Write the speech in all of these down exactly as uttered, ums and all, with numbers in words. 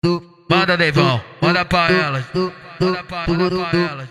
Manda, Neivão, manda pra elas. Manda pra, manda pra elas.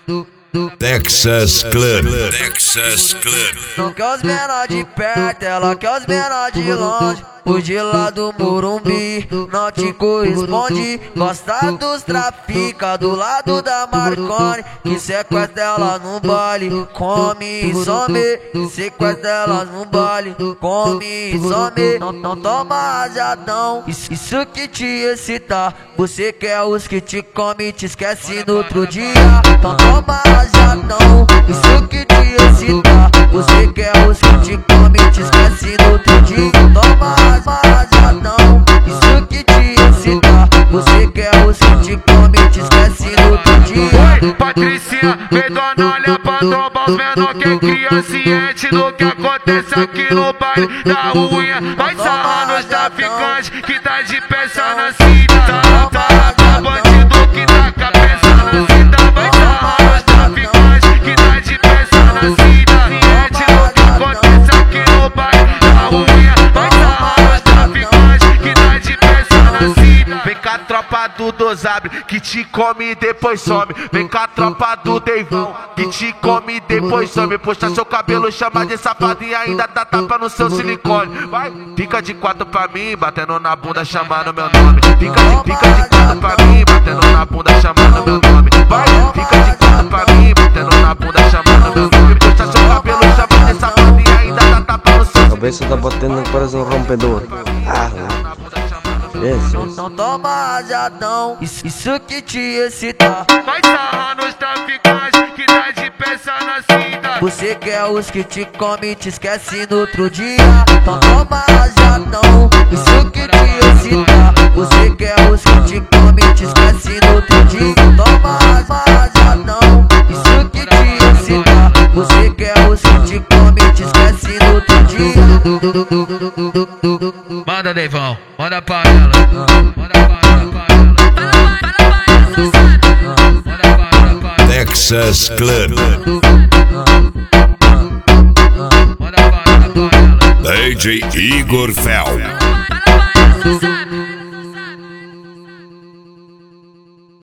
Texas Club, Texas Club. Não quer os menor de perto, ela quer os menor de longe. Os de lá do Morumbi não te corresponde. Gosta dos trafica do lado da Marconi, que sequestra ela no baile, come e some. Que sequestra ela no baile, come e some. Não, não toma rajadão, isso, isso que te excita. Você quer os que te come e te esquece no outro dia. Então toma rajadão, isso que te excita. Você quer os que te come e te esquece no outro dia. Toma rajadão, isso que te excita. Você quer os que te come e te esquece no outro dia. Oi, Patricinha, vem dona, olha pra trombar os menor que é crianciente do que acontece aqui no baile da unha. Vai sarrando os traficantes que tá de peça na cita. Tá, tá, bandido que tá com a peça na cita. Vai sarrando os traficantes que tá de peça na cita. Ciente do que acontece aqui no baile da unha. Vai sarrando os traficantes que tá de peça na cita. Vem cá, tropa do Dosabre, que te come e depois some. Vem cá, tropa do Deivão, que te come e depois some. Puxa seu cabelo, chama de safado e ainda tá tapando seu silicone. Vai, fica de quatro pra mim, batendo na bunda, chamando meu nome. Fica de, fica de quatro pra mim, batendo na bunda, chamando meu nome. Vai, fica de quatro pra mim, batendo na bunda, chamando meu nome. Puxa seu cabelo, chama de safado e ainda tá tapando seu silicone. Cabeça tá batendo, parece um rompedor. Ah, Não, não toma rajadão, isso, isso que te excita. Vai sarrando os traficantes que tá de peça na cita. Você quer os que te come e te esquece no outro dia. Então toma rajadão, isso que te excita. Você quer os que te come e te esquece no outro dia. Toma rajadão, isso que te excita. Você quer os que te come e te esquece no outro dia. Manda, Neivão, manda pra ela. Manda pra ela, pra ela. Manda pra ela, pra ela. Texas Club, Manda pra ela, pra ela. D J Igor Fel. Para, para, para,